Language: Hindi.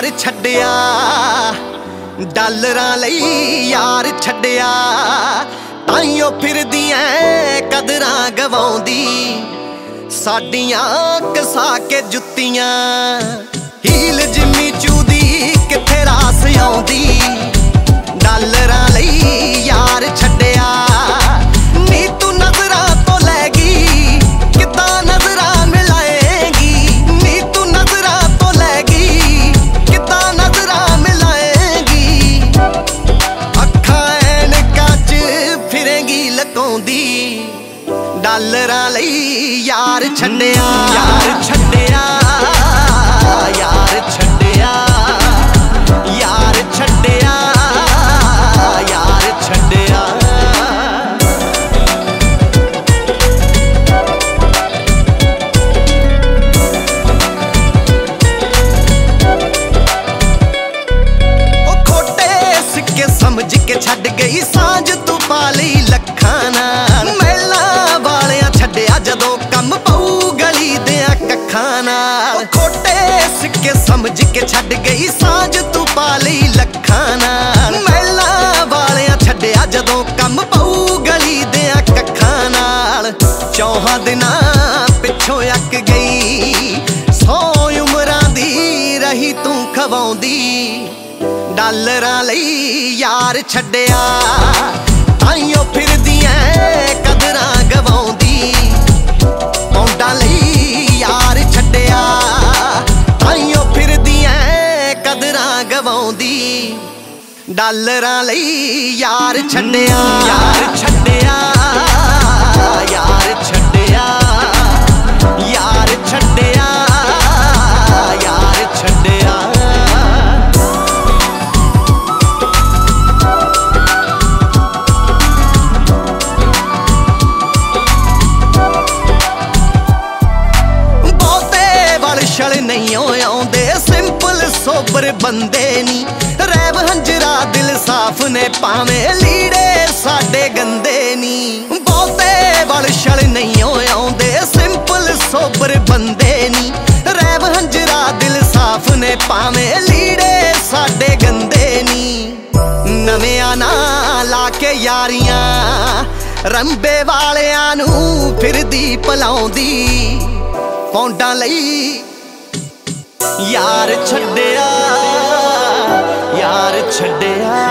छड्डिया डॉलरां लई यार छड्डिया ताइयों फिरदी ऐ कदरां गवाउंदी साडियां कसा के जुत्तियां हील जिम्मी चूदी किथे रास आउंदी डॉलरां लई यार छड्डिया नी तू नजरां तो लैगी किदां नजरां मिलाएगी नी तू नजरां तो लैगी किदां नजरां मिलाएगी अखां ऐनकां च फिरेंगी लकाउंदी डॉलरां लई यार छड्डिया यार छड्डिया यार छड्डिया यार छड्डिया यार छड्डिया ओ खोटे सिक्के समझ के छड्ड गई सांझ तू पा लई लखां नाल मैला वालियां छड्डिया जदों कम पऊ गली दियां कखां नाल खोटे सिक्के समझ के छड्ड गई सांझ तू पा लई लखां नाल मैला वालियां छड्डिया जदों कम पऊ गली दियां कखां नाल चौहां दिनां पिछों अक गई 100 उमरां दी रही तू खवाउंदी डॉलरां लई यार छड्डिया ताइयों फिरदी ऐ कदरां गवाउंदी पौंडां लई यार छड्डिया ताइयों फिरदी ऐ कदरां गवाउंदी डॉलरां लई यार छड्डिया यार छड्डिया यार छड्डिया यार छड्डिया यार छड्डिया नहीं आउंदे सिंपल सोबर बंदे नी रैब हंजरा दिल साफ ने भावें लीड़े साडे गंदे नी बहुते वल छल नहीं आउंदे सिंपल सोबर बंदे नी रैब हंजरा दिल साफ ने भावें लीड़े साडे गंदे नी नवियां ना ला के यारियां रंबे वालियां नू फिरदी भलाउंदी पौंडां लई यार छड्डिया यार छड्डिया।